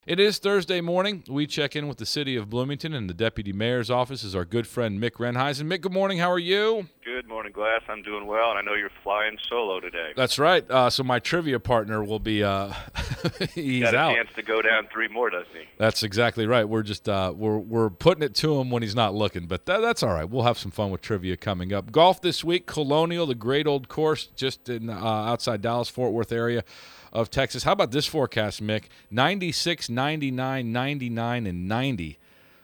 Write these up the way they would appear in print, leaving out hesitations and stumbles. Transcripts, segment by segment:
It is Thursday morning. We check in with the city of Bloomington, and the deputy mayor's office is our good friend Mick Renheisen. Mick, good morning. How are you? Good morning, Glass. I'm doing well, and I know you're flying solo today. That's right. So my trivia partner will be he's got a out. chance to go down three more, doesn't he? That's exactly right. We're just we're putting it to him when he's not looking, but that's all right. We'll have some fun with trivia coming up. Golf this week, Colonial, the great old course just in outside Dallas, Fort Worth area of Texas. How about this forecast, Mick? 96, 99, 99, and 90.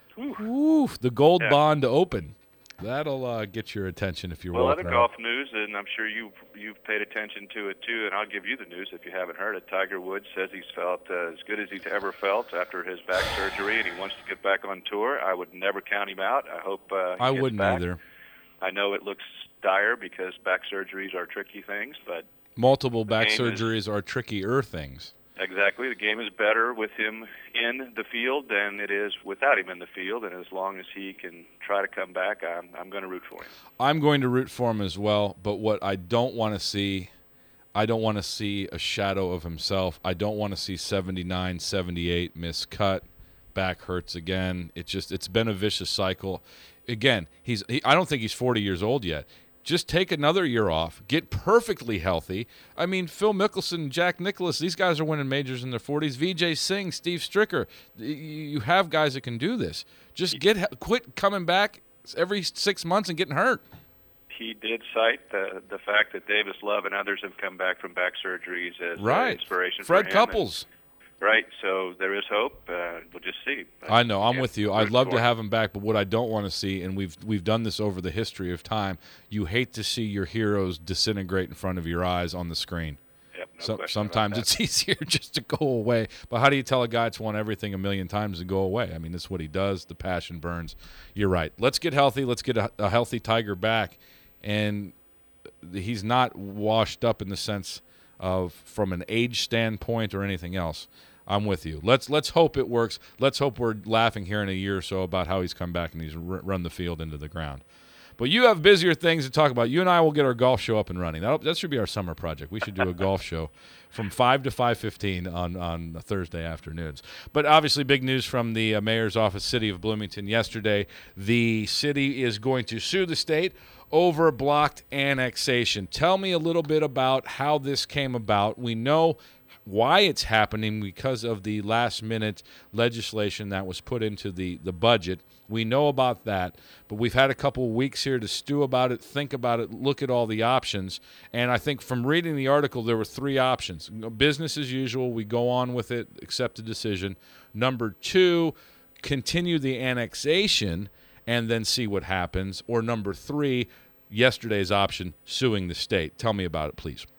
Ooh, the Gold Bond Open. That'll get your attention if you're walking other golf news, and I'm sure you've paid attention to it too, and I'll give you the news if you haven't heard it. Tiger Woods says he's felt as good as he's ever felt after his back surgery, and he wants to get back on tour. I would never count him out. I hope I wouldn't back. either. I know it looks dire because back surgeries are tricky things, but multiple back surgeries are trickier things. Exactly. The game is better with him in the field than it is without him in the field, and as long as he can try to come back, I'm going to root for him. I'm going to root for him as well, but what I don't want to see, I don't want to see a shadow of himself. I don't want to see 79, 78 miscut, back hurts again. It's been a vicious cycle. Again, I don't think he's 40 years old yet. Just take another year off, get perfectly healthy. I mean, Phil Mickelson, Jack Nicklaus, these guys are winning majors in their 40s. Vijay Singh, Steve Stricker, you have guys that can do this. Just quit coming back every 6 months and getting hurt. He did cite the fact that Davis Love and others have come back from back surgeries as inspiration Fred for him. Couples. Right, so there is hope. We'll just see. I know, I'm with you. I'd love to have him back, but what I don't want to see, and we've done this over the history of time, you hate to see your heroes disintegrate in front of your eyes on the screen. Yep, sometimes it's easier just to go away. But how do you tell a guy that's won everything a million times to go away? I mean, this is what he does. The passion burns. You're right. Let's get healthy. Let's get a healthy Tiger back. And he's not washed up in the sense of from an age standpoint or anything else. I'm with you. Let's hope it works. Let's hope we're laughing here in a year or so about how he's come back and he's run the field into the ground. But you have busier things to talk about. You and I will get our golf show up and running. That should be our summer project. We should do a golf show from 5 to 5:15 on Thursday afternoons. But obviously big news from the mayor's office, City of Bloomington, yesterday. The city is going to sue the state over blocked annexation. Tell me a little bit about how this came about. We know why it's happening because of the last-minute legislation that was put into the budget. We know about that, but we've had a couple of weeks here to stew about it, think about it, look at all the options. And I think from reading the article, there were three options. Business as usual, we go on with it, accept the decision. Number two, continue the annexation and then see what happens. Or number three, yesterday's option, suing the state. Tell me about it, please.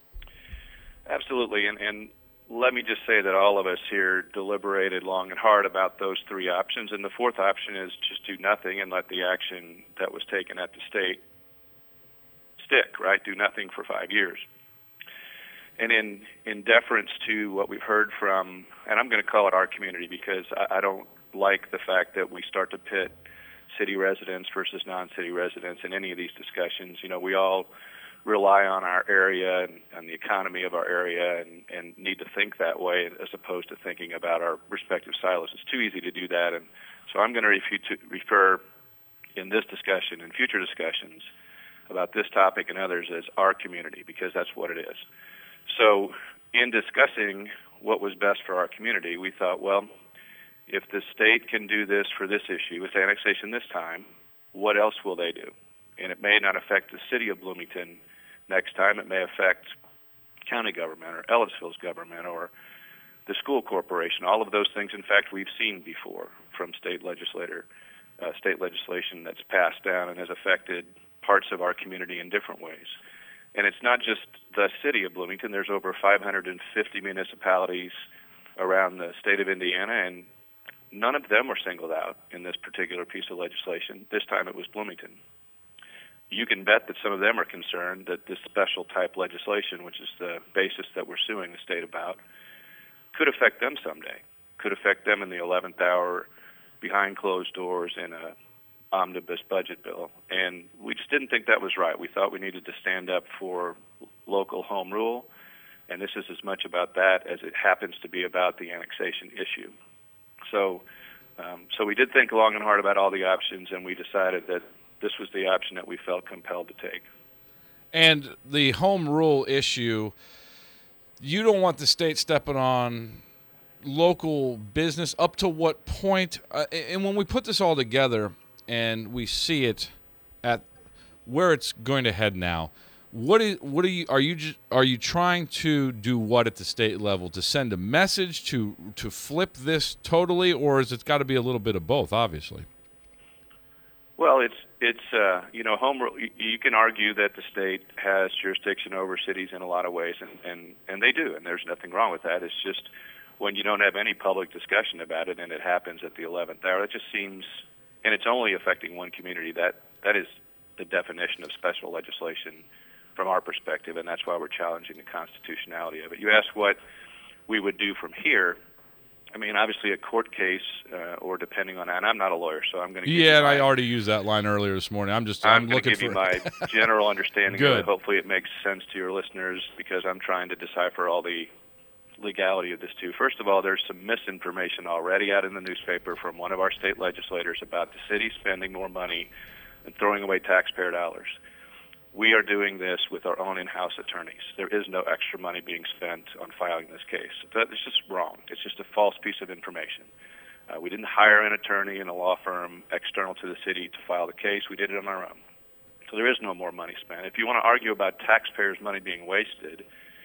Absolutely, and let me just say that all of us here deliberated long and hard about those three options, and the fourth option is just do nothing and let the action that was taken at the state stick, right? Do nothing for 5 years. And in deference to what we've heard from, and I'm going to call it our community because I don't like the fact that we start to pit city residents versus non-city residents in any of these discussions. You know, we all rely on our area and the economy of our area and need to think that way as opposed to thinking about our respective silos. It's too easy to do that, and so I'm going to refer in this discussion and future discussions about this topic and others as our community because that's what it is. So in discussing what was best for our community, we thought, well, if the state can do this for this issue, with annexation this time, what else will they do? And it may not affect the city of Bloomington next time. It may affect county government or Ellisville's government or the school corporation. All of those things, in fact, we've seen before from state legislation that's passed down and has affected parts of our community in different ways. And it's not just the city of Bloomington. There's over 550 municipalities around the state of Indiana, and none of them were singled out in this particular piece of legislation. This time it was Bloomington. You can bet that some of them are concerned that this special type legislation, which is the basis that we're suing the state about, could affect them someday, could affect them in the 11th hour behind closed doors in a omnibus budget bill. And we just didn't think that was right. We thought we needed to stand up for local home rule, and this is as much about that as it happens to be about the annexation issue. So we did think long and hard about all the options, and we decided that this was the option that we felt compelled to take. And the home rule issue, you don't want the state stepping on local business. Up to what point? And when we put this all together and we see it at where it's going to head now, are you trying to do what at the state level, to send a message to flip this totally, or is it got to be a little bit of both? Obviously. Well, it's home rule. You can argue that the state has jurisdiction over cities in a lot of ways, and they do, and there's nothing wrong with that. It's just when you don't have any public discussion about it and it happens at the 11th hour, it just seems, and it's only affecting one community. That is the definition of special legislation from our perspective, and that's why we're challenging the constitutionality of it. You ask what we would do from here. I mean, obviously, a court case, or depending on, and I'm not a lawyer, so I'm going to. Yeah, and I already used that line earlier this morning. I'm going looking to give for you my general understanding Good. of it. Hopefully, it makes sense to your listeners because I'm trying to decipher all the legality of this too. First of all, there's some misinformation already out in the newspaper from one of our state legislators about the city spending more money and throwing away taxpayer dollars. We are doing this with our own in-house attorneys. There is no extra money being spent on filing this case. That is just wrong. It's just a false piece of information. We didn't hire an attorney in a law firm external to the city to file the case. We did it on our own. So there is no more money spent. If you want to argue about taxpayers' money being wasted,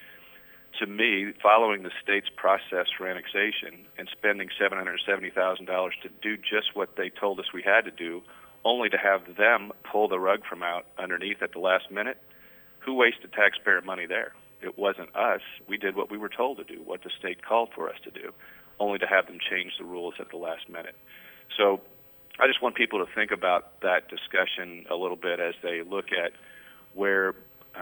to me, following the state's process for annexation and spending $770,000 to do just what they told us we had to do, only to have them pull the rug from out underneath at the last minute, who wasted taxpayer money there? It wasn't us. We did what we were told to do, what the state called for us to do, only to have them change the rules at the last minute. So I just want people to think about that discussion a little bit as they look at where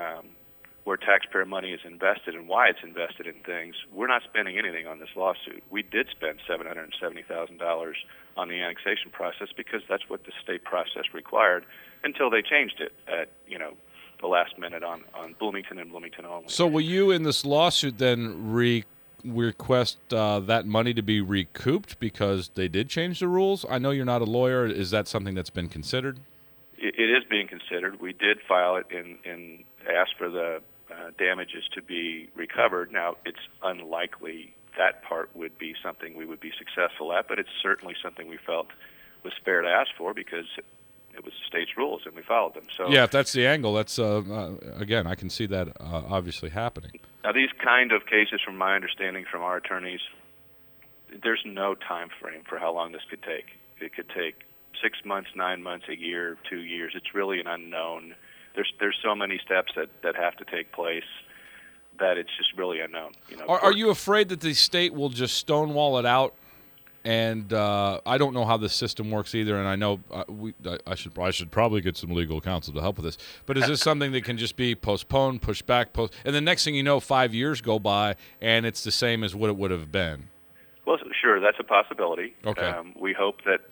taxpayer money is invested and why it's invested in things. We're not spending anything on this lawsuit. We did spend $770,000 on the annexation process because that's what the state process required until they changed it at, the last minute on Bloomington and Bloomington only. So will you in this lawsuit then request that money to be recouped because they did change the rules? I know you're not a lawyer. Is that something that's been considered? It is being considered. We did file it and ask for the damages to be recovered. Now, it's unlikely that part would be something we would be successful at, but it's certainly something we felt was fair to ask for because it was the state's rules and we followed them. So yeah, if that's the angle, that's again, I can see that obviously happening. Now, these kind of cases, from my understanding from our attorneys, there's no time frame for how long this could take. It could take 6 months, 9 months, a year, 2 years. It's really an unknown. There's so many steps that have to take place that it's just really unknown. Are you afraid that the state will just stonewall it out? And I don't know how the system works either, and I know I should probably get some legal counsel to help with this. But is this something that can just be postponed, pushed back, and the next thing you know, 5 years go by, and it's the same as what it would have been? Well, sure, that's a possibility. Okay. We hope that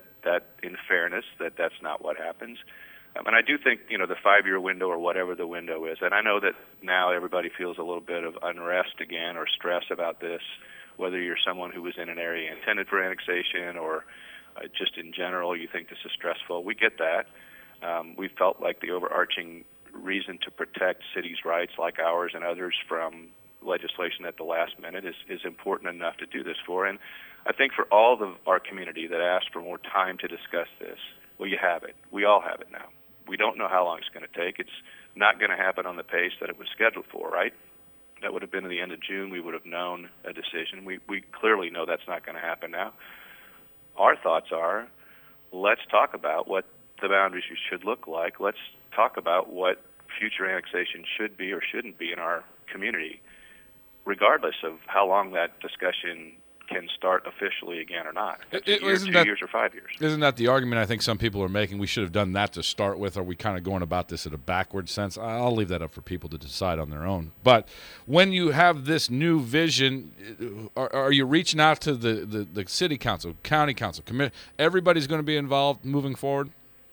in fairness, that's not what happens. And I do think, the 5-year window or whatever the window is, and I know that now everybody feels a little bit of unrest again or stress about this, whether you're someone who was in an area intended for annexation or just in general you think this is stressful. We get that. We felt like the overarching reason to protect cities' rights like ours and others from legislation at the last minute is important enough to do this for. And I think for all of our community that asked for more time to discuss this, well, you have it. We all have it now. We don't know how long it's going to take. It's not going to happen on the pace that it was scheduled for, right? That would have been at the end of June. We would have known a decision. We clearly know that's not going to happen now. Our thoughts are, let's talk about what the boundaries should look like. Let's talk about what future annexation should be or shouldn't be in our community, regardless of how long that discussion can start officially again or not. That's a year, 2 years, or 5 years. Isn't that the argument I think some people are making? We should have done that to start with. Are we kind of going about this in a backward sense? I'll leave that up for people to decide on their own. But when you have this new vision, are you reaching out to the city council, county council, everybody's going to be involved moving forward?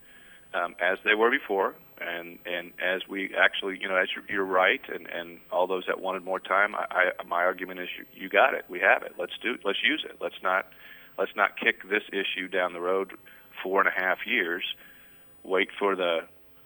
As they were before. And as we actually, as you're right, and all those that wanted more time, my argument is you got it. We have it. Let's use it. Let's not let's not kick this issue down the road 4.5 years. Wait for the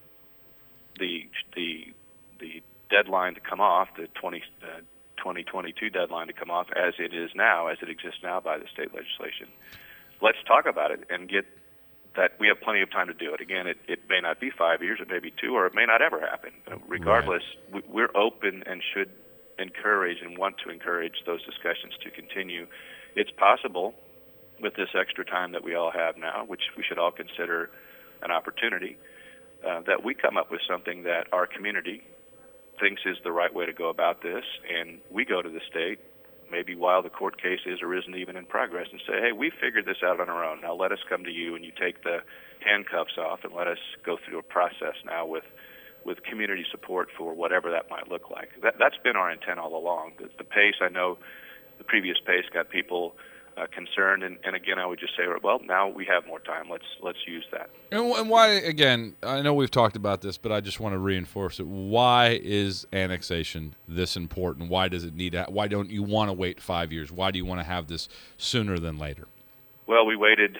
deadline to come off, the 2022 deadline to come off, as it is now, as it exists now by the state legislation. Let's talk about it and get that. We have plenty of time to do it. Again, it may not be 5 years, it may be 2, or it may not ever happen. Regardless, we're open and should encourage and want to encourage those discussions to continue. It's possible with this extra time that we all have now, which we should all consider an opportunity, that we come up with something that our community thinks is the right way to go about this, and we go to the state, maybe while the court case is or isn't even in progress, and say, hey, we figured this out on our own. Now let us come to you, and you take the handcuffs off, and let us go through a process now with community support for whatever that might look like. That's been our intent all along. The pace, I know the previous pace got people concerned, and again, I would just say, well, now we have more time. Let's use that. And why, again, I know we've talked about this, but I just want to reinforce it. Why is annexation this important? Why does it why don't you want to wait 5 years? Why do you want to have this sooner than later? Well, we waited,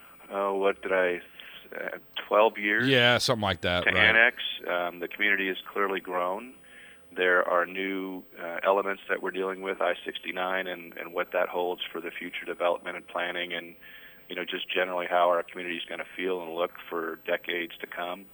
12 years? Yeah, something like that. To annex. The community has clearly grown. There are new elements that we're dealing with, I-69, and what that holds for the future development and planning, and just generally how our community is going to feel and look for decades to come.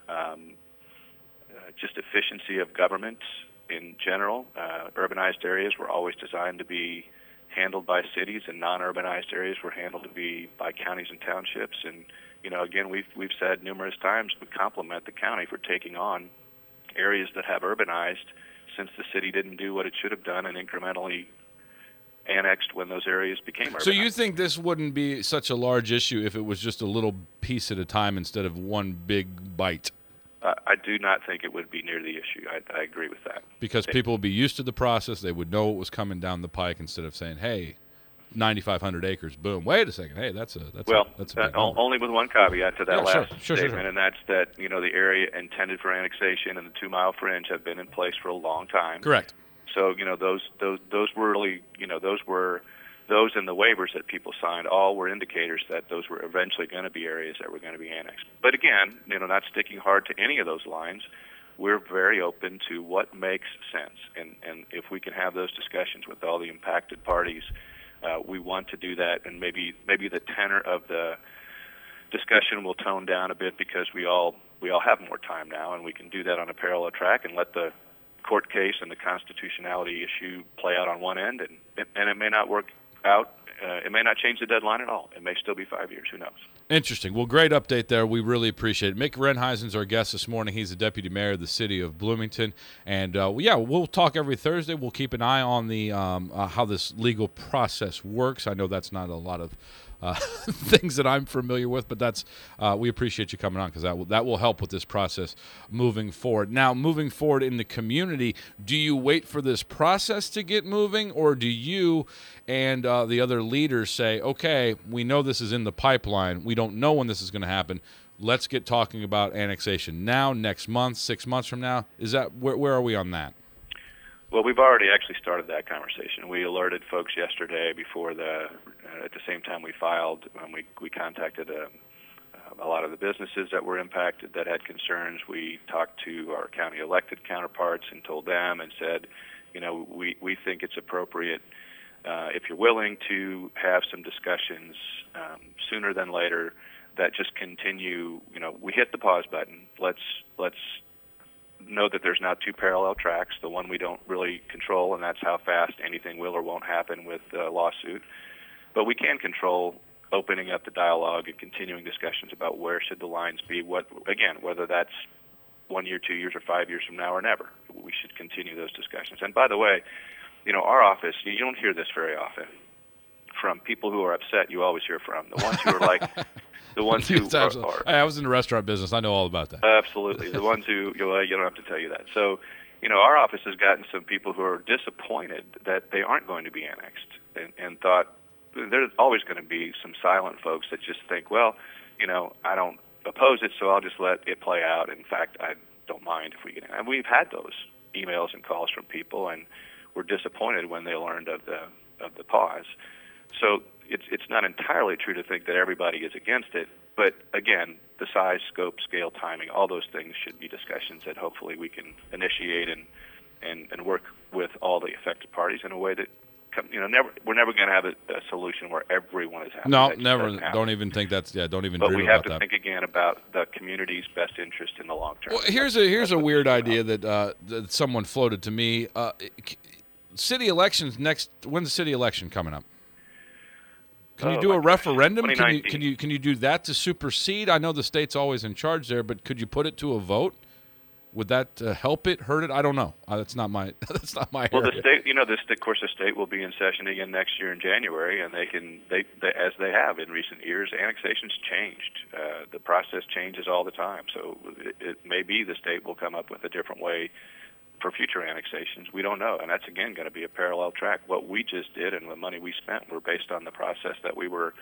Just efficiency of government in general. Urbanized areas were always designed to be handled by cities, and non-urbanized areas were handled to be by counties and townships. And again, we've said numerous times, we compliment the county for taking on areas that have urbanized, since the city didn't do what it should have done and incrementally annexed when those areas became urbanized. So you think this wouldn't be such a large issue if it was just a little piece at a time instead of one big bite? I do not think it would be near the issue. I agree with that. Because people would be used to the process. They would know what was coming down the pike instead of saying, hey, 9,500 acres, boom. Wait a second. Hey, that's a big only with one caveat to that last sure. statement, and that's that the area intended for annexation and the 2-mile fringe have been in place for a long time. Correct. So those were really those and the waivers that people signed all were indicators that those were eventually going to be areas that were going to be annexed. But again, not sticking hard to any of those lines. We're very open to what makes sense, and if we can have those discussions with all the impacted parties. We want to do that, and maybe the tenor of the discussion will tone down a bit because we all have more time now, and we can do that on a parallel track and let the court case and the constitutionality issue play out on one end, and it may not work out. It may not change the deadline at all. It may still be 5 years. Who knows? Interesting. Well, great update there. We really appreciate it. Mick Renheisen's our guest this morning. He's the deputy mayor of the city of Bloomington. And, we'll talk every Thursday. We'll keep an eye on the how this legal process works. I know that's not a lot of things that I'm familiar with, but that's we appreciate you coming on because that will help with this process moving forward. Now, moving forward in the community, do you wait for this process to get moving, or do you and the other leaders say, okay, we know this is in the pipeline, we don't know when this is going to happen, let's get talking about annexation now, next month, 6 months from now? Is that where are we on that? Well, we've already actually started that conversation. We alerted folks yesterday before at the same time we filed, we contacted a lot of the businesses that were impacted that had concerns. We talked to our county elected counterparts and told them and said, we think it's appropriate if you're willing to have some discussions sooner than later that just continue. We hit the pause button. Let's know that there's not two parallel tracks, the one we don't really control, and that's how fast anything will or won't happen with the lawsuit. But we can control opening up the dialogue and continuing discussions about where should the lines be, whether that's 1 year, 2 years, or 5 years from now or never. We should continue those discussions. And by the way, our office, you don't hear this very often from people who are upset. You always hear from the ones who are like, the ones who are. I was in the restaurant business. I know all about that. Absolutely. The ones who, you don't have to tell you that. So, our office has gotten some people who are disappointed that they aren't going to be annexed and thought there's always going to be some silent folks that just think, well, I don't oppose it, so I'll just let it play out. In fact, I don't mind if we get in. And we've had those emails and calls from people, and we're disappointed when they learned of the pause. So, it's not entirely true to think that everybody is against it. But again, the size, scope, scale, timing, all those things should be discussions that hopefully we can initiate and work with all the affected parties in a way that, we're never going to have a solution where everyone is happy. No, never. Don't even think that's. Yeah, don't even dream about that. But we have to think again about the community's best interest in the long term. Well, here's a weird idea that someone floated to me. City elections next. When's the city election coming up? Can you do a referendum? Can you do that to supersede? I know the state's always in charge there, but could you put it to a vote? Would that help it, hurt it? I don't know. That's not my Well, area. the state, of course, the state will be in session again next year in January, and they as they have in recent years, annexations changed. The process changes all the time, so it may be the state will come up with a different way for future annexations. We don't know, and that's again going to be a parallel track. What we just did and the money we spent were based on the process that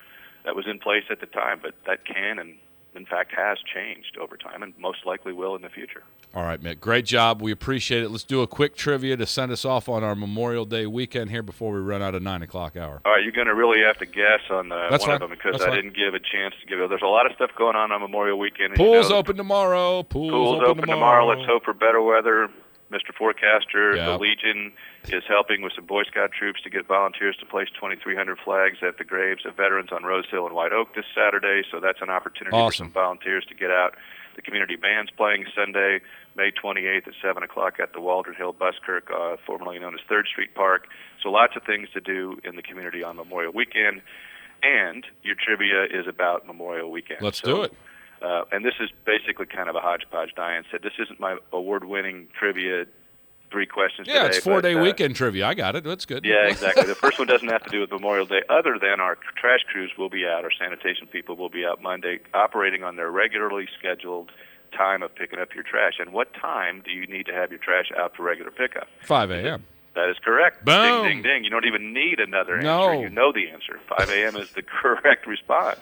was in place at the time, but that can and in fact has changed over time and most likely will in the future. All right, Mick. Great job. We appreciate it. Let's do a quick trivia to send us off on our Memorial Day weekend here before we run out of 9 o'clock hour. All right, you're going to really have to guess on one fine. of them because That's I fine. didn't give a chance to give it. There's a lot of stuff going on Memorial Weekend. Pools open tomorrow. Pools open tomorrow. Let's hope for better weather. Mr. Forecaster, Yep. the Legion is helping with some Boy Scout troops to get volunteers to place 2,300 flags at the graves of veterans on Rose Hill and White Oak this Saturday, so that's an opportunity for some volunteers to get out. The community band's playing Sunday, May 28th at 7 o'clock at the Waldron Hill Buskirk, formerly known as 3rd Street Park. So lots of things to do in the community on Memorial Weekend, and your trivia is about Memorial Weekend. Let's do it. And this is basically kind of a hodgepodge. Diane said, this isn't my award-winning trivia, 3 questions today. Yeah, it's 4-day weekend trivia. I got it. That's good. Yeah, exactly. The first one doesn't have to do with Memorial Day, other than our trash crews will be out, our sanitation people will be out Monday, operating on their regularly scheduled time of picking up your trash. And what time do you need to have your trash out for regular pickup? 5 a.m. That is correct. Boom. Ding, ding, ding. You don't even need another answer. No. You know the answer. 5 a.m. is the correct response.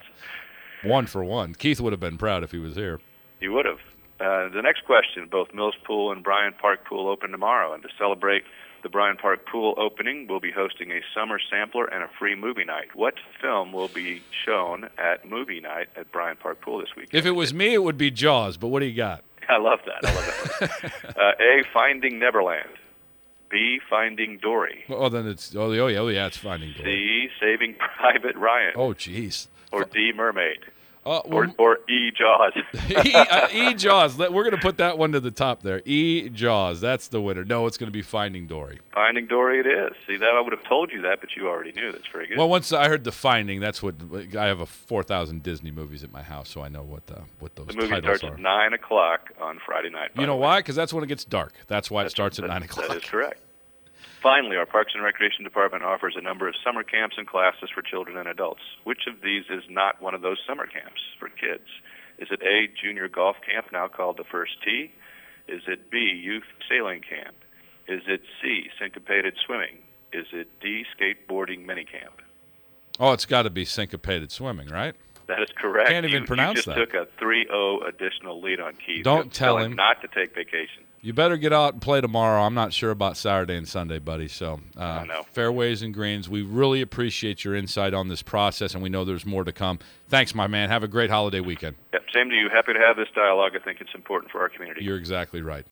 1 for 1. Keith would have been proud if he was here. You would have. The next question, both Mills Pool and Bryant Park Pool open tomorrow, and to celebrate the Bryant Park Pool opening, we'll be hosting a summer sampler and a free movie night. What film will be shown at movie night at Bryant Park Pool this weekend? If it was me, it would be Jaws, but what do you got? I love that. A, Finding Neverland. B, Finding Dory. Oh, then it's yeah, it's Finding Dory. C, Saving Private Ryan. Oh, jeez. Or D, Mermaid. Well, Or E, Jaws. E, Jaws. We're going to put that one to the top there. E, Jaws. That's the winner. No, it's going to be Finding Dory. Finding Dory it is. See, that I would have told you that, but you already knew. That's very good. Well, once I heard the Finding, that's what I have 4,000 Disney movies at my house, so I know what those the movie titles starts are. at 9 o'clock on Friday night. You know why? Because that's when it gets dark. That's why it starts at 9 o'clock. That is correct. Finally, our Parks and Recreation Department offers a number of summer camps and classes for children and adults. Which of these is not one of those summer camps for kids? Is it A, junior golf camp, now called the First Tee? Is it B, youth sailing camp? Is it C, syncopated swimming? Is it D, skateboarding mini camp? Oh, it's got to be syncopated swimming, right? That is correct. Can't even pronounce that. You that. just took a 3-0 additional lead on Keith. Don't tell him not to take vacation. You better get out and play tomorrow. I'm not sure about Saturday and Sunday, buddy. So, I know. Fairways and Greens, we really appreciate your insight on this process, and we know there's more to come. Thanks, my man. Have a great holiday weekend. Yep, same to you. Happy to have this dialogue. I think it's important for our community. You're exactly right.